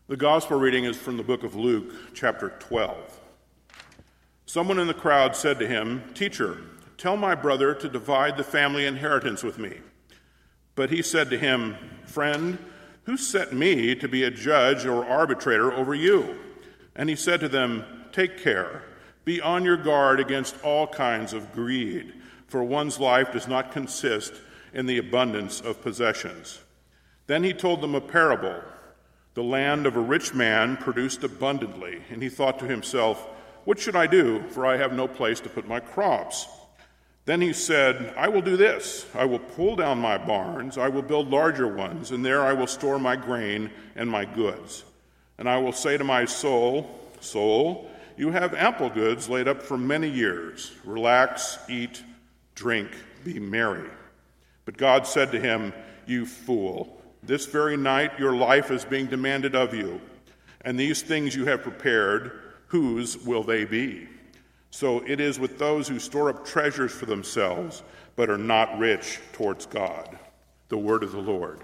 The gospel reading is from the book of Luke, chapter 12. Someone in the crowd said to him, "Teacher, tell my brother to divide the family inheritance with me." But he said to him, "Friend, who set me to be a judge or arbitrator over you?" And he said to them, "Take care, be on your guard against all kinds of greed, for one's life does not consist in the abundance of possessions." Then he told them a parable. The land of a rich man produced abundantly, and he thought to himself, "What should I do, for I have no place to put my crops?" Then he said, "I will do this. I will pull down my barns, I will build larger ones, and there I will store my grain and my goods. And I will say to my soul, 'Soul, you have ample goods laid up for many years. Relax, eat, drink, be merry.' But God said to him, 'You fool, this very night your life is being demanded of you, and these things you have prepared, whose will they be?' So it is with those who store up treasures for themselves, but are not rich towards God." The word of the Lord.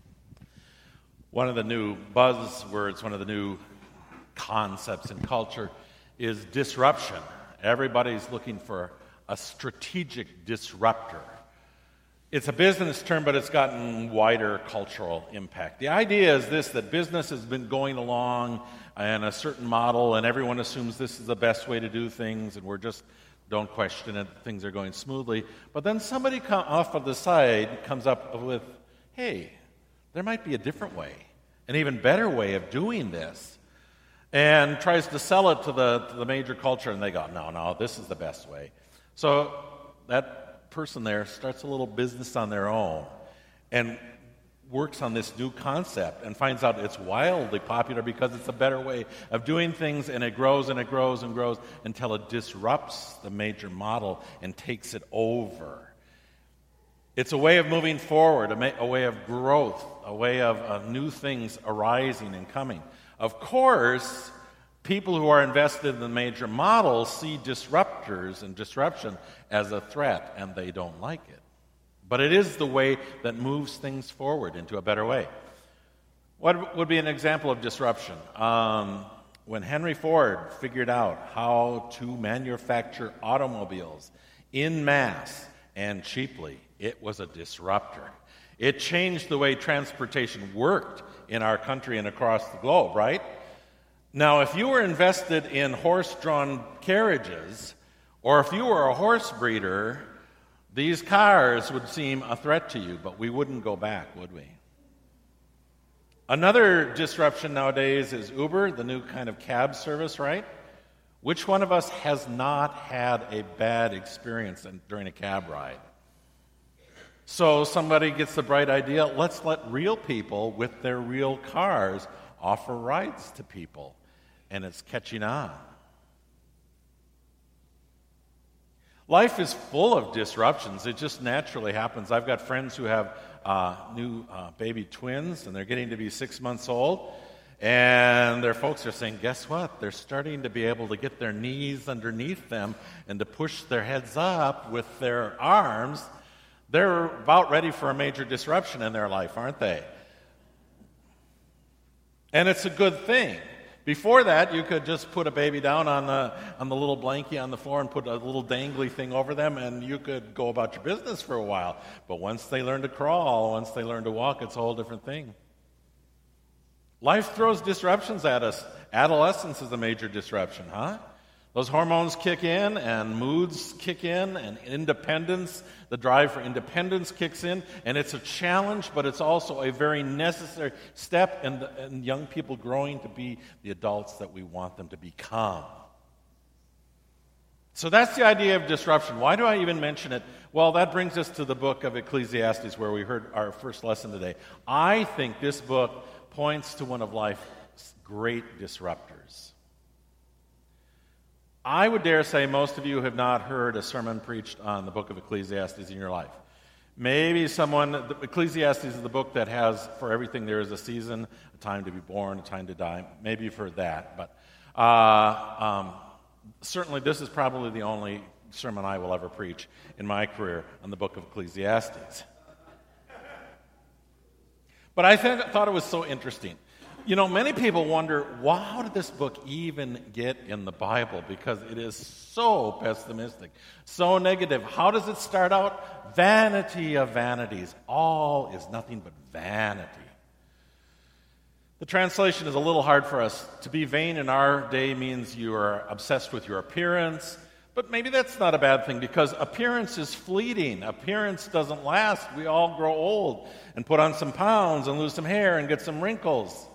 One of the new buzzwords, one of the new concepts in culture is disruption. Everybody's looking for a strategic disruptor. It's a business term, but it's gotten wider cultural impact. The idea is this, that business has been going along in a certain model, and everyone assumes this is the best way to do things, and don't question it, things are going smoothly. But then somebody off of the side comes up with, hey, there might be a different way, an even better way of doing this, and tries to sell it to the major culture, and they go, no, this is the best way. So that person there starts a little business on their own and works on this new concept and finds out it's wildly popular because it's a better way of doing things, and it grows and it grows and grows until it disrupts the major model and takes it over. It's a way of moving forward, a way of growth, a way of new things arising and coming. Of course, people who are invested in the major models see disruptors and disruption as a threat, and they don't like it. But it is the way that moves things forward into a better way. What would be an example of disruption? When Henry Ford figured out how to manufacture automobiles in mass and cheaply, it was a disruptor. It changed the way transportation worked in our country and across the globe, right? Now, if you were invested in horse-drawn carriages, or if you were a horse breeder, these cars would seem a threat to you, but we wouldn't go back, would we? Another disruption nowadays is Uber, the new kind of cab service, right? Which one of us has not had a bad experience during a cab ride? So somebody gets the bright idea, let's let real people with their real cars offer rides to people. And it's catching on. Life is full of disruptions. It just naturally happens. I've got friends who have new baby twins, and they're getting to be 6 months old. And their folks are saying, guess what? They're starting to be able to get their knees underneath them and to push their heads up with their arms. They're about ready for a major disruption in their life, aren't they? And it's a good thing. Before that, you could just put a baby down on the little blankie on the floor and put a little dangly thing over them, and you could go about your business for a while. But once they learn to crawl, once they learn to walk, it's a whole different thing. Life throws disruptions at us. Adolescence is a major disruption, huh? Those hormones kick in, and moods kick in, and independence, the drive for independence kicks in, and it's a challenge, but it's also a very necessary step in young people growing to be the adults that we want them to become. So that's the idea of disruption. Why do I even mention it? Well, that brings us to the book of Ecclesiastes, where we heard our first lesson today. I think this book points to one of life's great disruptors. I would dare say most of you have not heard a sermon preached on the book of Ecclesiastes in your life. Maybe Ecclesiastes is the book that has, for everything there is a season, a time to be born, a time to die. Maybe you've heard that. But certainly this is probably the only sermon I will ever preach in my career on the book of Ecclesiastes. But I thought it was so interesting. Many people wonder, how did this book even get in the Bible? Because it is so pessimistic, so negative. How does it start out? Vanity of vanities. All is nothing but vanity. The translation is a little hard for us. To be vain in our day means you are obsessed with your appearance, but maybe that's not a bad thing because appearance is fleeting. Appearance doesn't last. We all grow old and put on some pounds and lose some hair and get some wrinkles.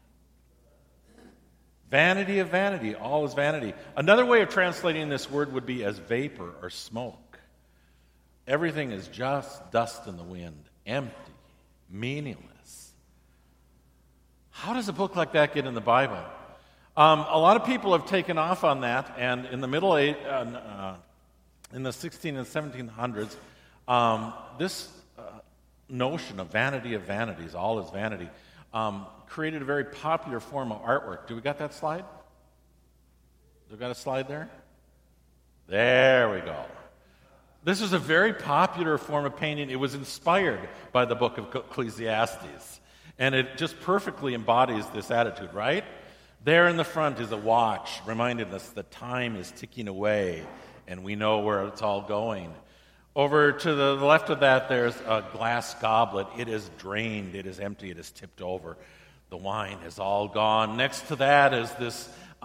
Vanity of vanity, all is vanity. Another way of translating this word would be as vapor or smoke. Everything is just dust in the wind, empty, meaningless. How does a book like that get in the Bible? A lot of people have taken off on that, and in the in the 1600s and 1700s, this notion of vanities, all is vanity, created a very popular form of artwork. Do we got that slide? Do we got a slide there? There we go. This is a very popular form of painting. It was inspired by the book of Ecclesiastes, and it just perfectly embodies this attitude, right? There in the front is a watch reminding us that time is ticking away, and we know where it's all going. Over to the left of that, there's a glass goblet. It is drained. It is empty. It is tipped over. The wine is all gone. Next to that is this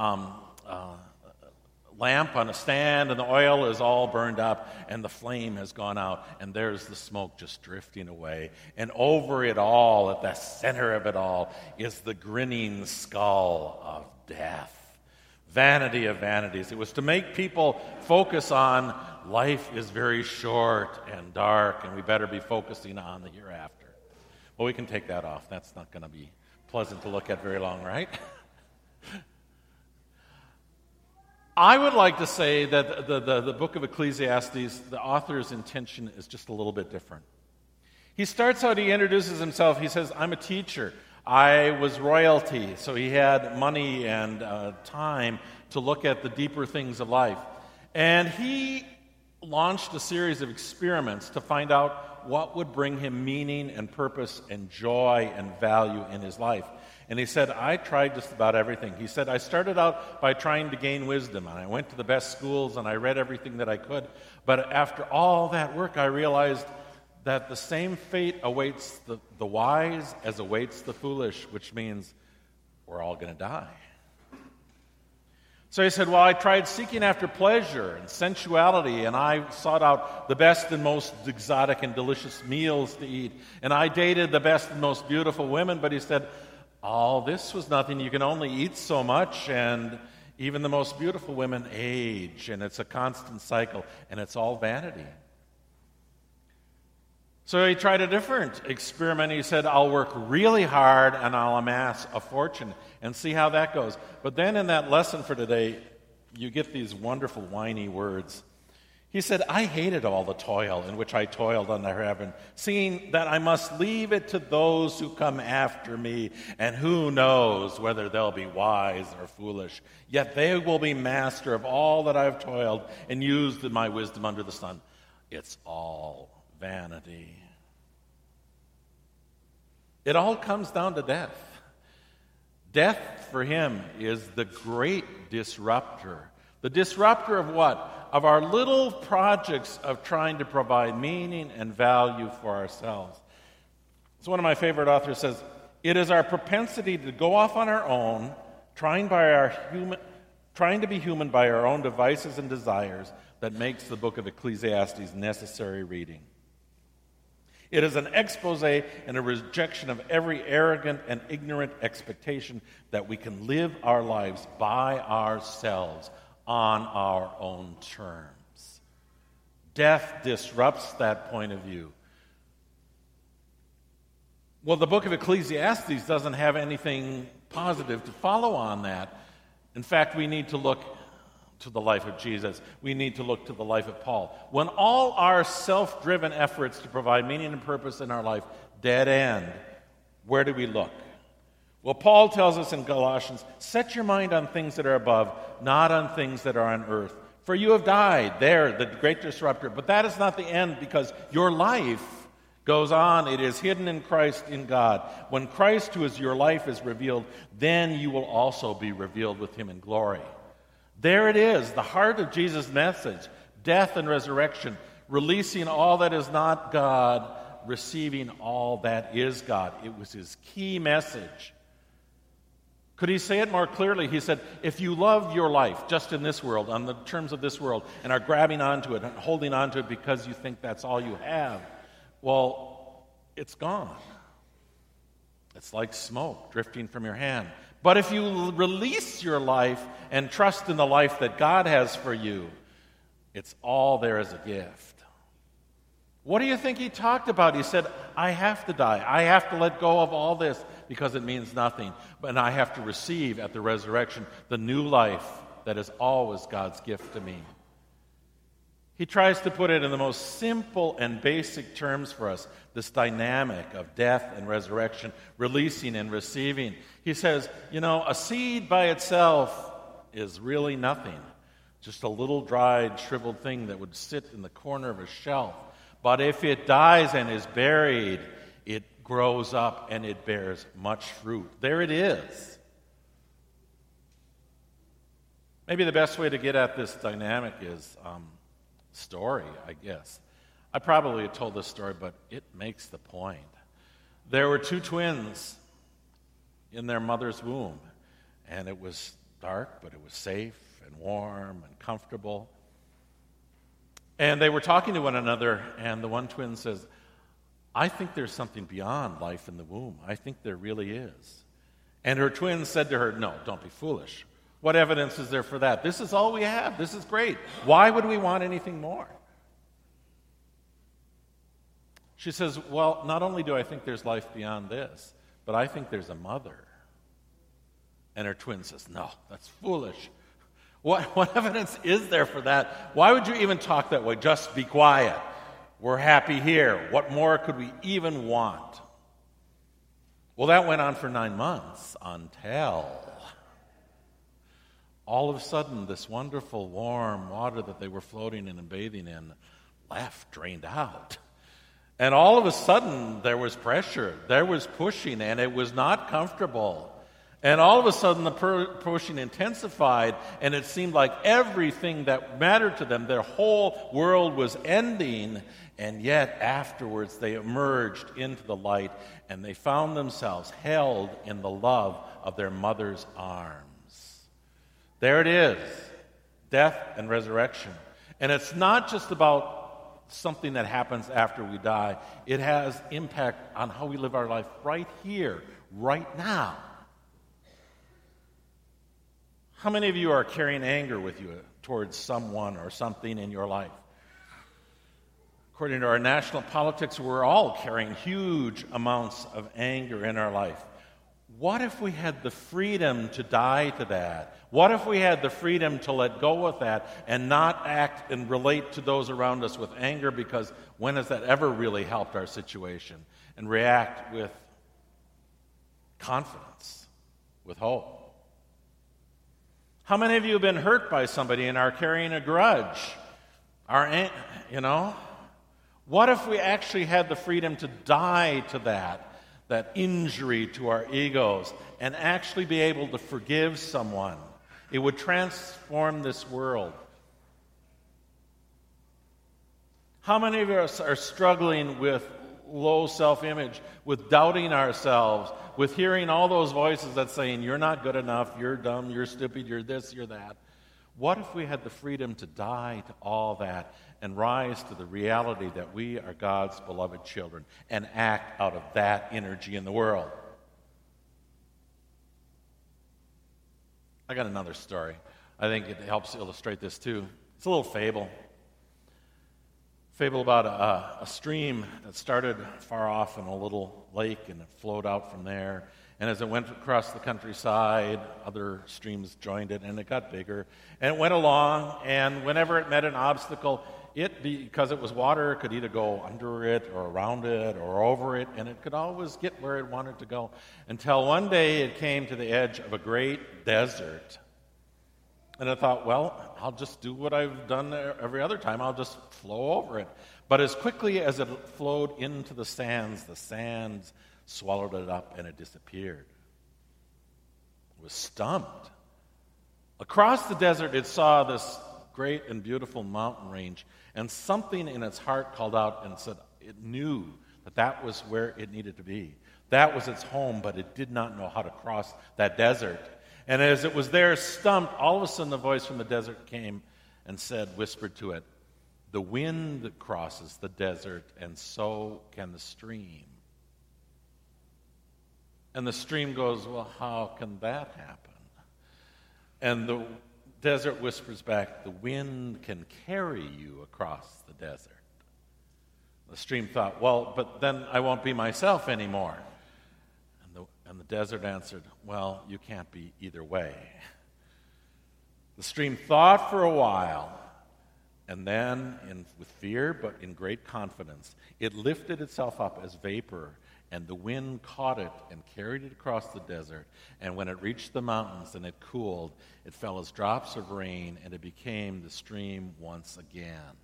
lamp on a stand, and the oil is all burned up, and the flame has gone out, and there's the smoke just drifting away. And over it all, at the center of it all, is the grinning skull of death. Vanity of vanities. It was to make people focus on life is very short and dark, and we better be focusing on the hereafter. Well, we can take that off. That's not going to be pleasant to look at very long, right? I would like to say that the book of Ecclesiastes, the author's intention is just a little bit different. He starts out, he introduces himself, he says, I'm a teacher. I was royalty, so he had money and time to look at the deeper things of life. And he launched a series of experiments to find out what would bring him meaning and purpose and joy and value in his life. And he said, I tried just about everything. He said, I started out by trying to gain wisdom, and I went to the best schools, and I read everything that I could. But after all that work, I realized that the same fate awaits the wise as awaits the foolish, which means we're all going to die. So he said, well, I tried seeking after pleasure and sensuality, and I sought out the best and most exotic and delicious meals to eat, and I dated the best and most beautiful women, but he said, all this was nothing. You can only eat so much, and even the most beautiful women age, and it's a constant cycle, and it's all vanity. So he tried a different experiment. He said, I'll work really hard, and I'll amass a fortune, and see how that goes. But then in that lesson for today, you get these wonderful, whiny words. He said, I hated all the toil in which I toiled under heaven, seeing that I must leave it to those who come after me, and who knows whether they'll be wise or foolish. Yet they will be master of all that I've toiled and used in my wisdom under the sun. It's all vanity. It all comes down to death. Death for him is the great disruptor. The disruptor of what? Of our little projects of trying to provide meaning and value for ourselves. So one of my favorite authors says, it is our propensity to go off on our own, trying to be human by our own devices and desires, that makes the book of Ecclesiastes necessary reading. It is an expose and a rejection of every arrogant and ignorant expectation that we can live our lives by ourselves on our own terms. Death disrupts that point of view. Well, the book of Ecclesiastes doesn't have anything positive to follow on that. In fact, we need to look to the life of Jesus. We need to look to the life of Paul. When all our self-driven efforts to provide meaning and purpose in our life dead end, where do we look? Well, Paul tells us in Galatians, set your mind on things that are above, not on things that are on earth. For you have died. There, the great disruptor. But that is not the end, because your life Goes on, it is hidden in Christ in God. When Christ, who is your life, is revealed, then you will also be revealed with him in glory. There it is, the heart of Jesus' message, death and resurrection, releasing all that is not God, receiving all that is God. It was his key message. Could he say it more clearly? He said, if you love your life just in this world, on the terms of this world, and are grabbing onto it and holding onto it because you think that's all you have, well, it's gone. It's like smoke drifting from your hand. But if you release your life and trust in the life that God has for you, it's all there as a gift. What do you think he talked about? He said, I have to die. I have to let go of all this because it means nothing. And I have to receive at the resurrection the new life that is always God's gift to me. He tries to put it in the most simple and basic terms for us, this dynamic of death and resurrection, releasing and receiving. He says, a seed by itself is really nothing, just a little dried, shriveled thing that would sit in the corner of a shelf. But if it dies and is buried, it grows up and it bears much fruit. There it is. Maybe the best way to get at this dynamic is story, I guess. I probably have told this story, but it makes the point. There were two twins in their mother's womb, and it was dark, but it was safe and warm and comfortable. And they were talking to one another, and the one twin says, I think there's something beyond life in the womb. I think there really is. And her twin said to her, no, don't be foolish. What evidence is there for that? This is all we have. This is great. Why would we want anything more? She says, well, not only do I think there's life beyond this, but I think there's a mother. And her twin says, no, that's foolish. What evidence is there for that? Why would you even talk that way? Just be quiet. We're happy here. What more could we even want? Well, that went on for 9 months until all of a sudden this wonderful warm water that they were floating in and bathing in drained out. And all of a sudden there was pressure. There was pushing, and it was not comfortable. And all of a sudden, the pushing intensified, and it seemed like everything that mattered to them, their whole world was ending. And yet, afterwards, they emerged into the light, and they found themselves held in the love of their mother's arms. There it is, death and resurrection. And it's not just about something that happens after we die. It has impact on how we live our life right here, right now. How many of you are carrying anger with you towards someone or something in your life? According to our national politics, we're all carrying huge amounts of anger in our life. What if we had the freedom to die to that? What if we had the freedom to let go of that and not act and relate to those around us with anger? Because when has that ever really helped our situation? And react with confidence, with hope. How many of you have been hurt by somebody and are carrying a grudge? What if we actually had the freedom to die to that injury to our egos, and actually be able to forgive someone? It would transform this world. How many of us are struggling with low self-image, with doubting ourselves, with hearing all those voices that saying, you're not good enough, you're dumb, you're stupid, you're this, you're that? What if we had the freedom to die to all that and rise to the reality that we are God's beloved children and act out of that energy in the world? I got another story. I think it helps illustrate this too. It's a little fable. Fable about a stream that started far off in a little lake, and it flowed out from there. And as it went across the countryside, other streams joined it, and it got bigger. And it went along, and whenever it met an obstacle, because it was water, it could either go under it or around it or over it, and it could always get where it wanted to go. Until one day it came to the edge of a great desert. And I thought, well, I'll just do what I've done every other time. I'll just flow over it. But as quickly as it flowed into the sands swallowed it up and it disappeared. It was stumped. Across the desert, it saw this great and beautiful mountain range, and something in its heart called out and said it knew that was where it needed to be. That was its home, but it did not know how to cross that desert. And as it was there stumped, all of a sudden a voice from the desert came and whispered to it, "The wind crosses the desert, and so can the stream." And the stream goes, "Well, how can that happen?" And the desert whispers back, "The wind can carry you across the desert." The stream thought, "Well, but then I won't be myself anymore." And the desert answered, "Well, you can't be either way." The stream thought for a while, and then, with fear but in great confidence, it lifted itself up as vapor, and the wind caught it and carried it across the desert. And when it reached the mountains and it cooled, it fell as drops of rain, and it became the stream once again.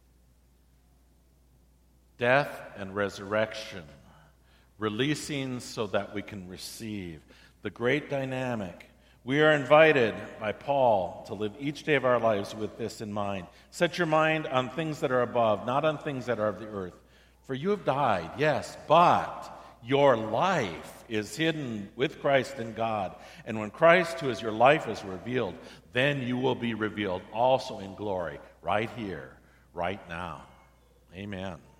Death and resurrection, releasing so that we can receive. The great dynamic. We are invited by Paul to live each day of our lives with this in mind. Set your mind on things that are above, not on things that are of the earth. For you have died, yes, but your life is hidden with Christ in God. And when Christ, who is your life, is revealed, then you will be revealed also in glory, right here, right now. Amen.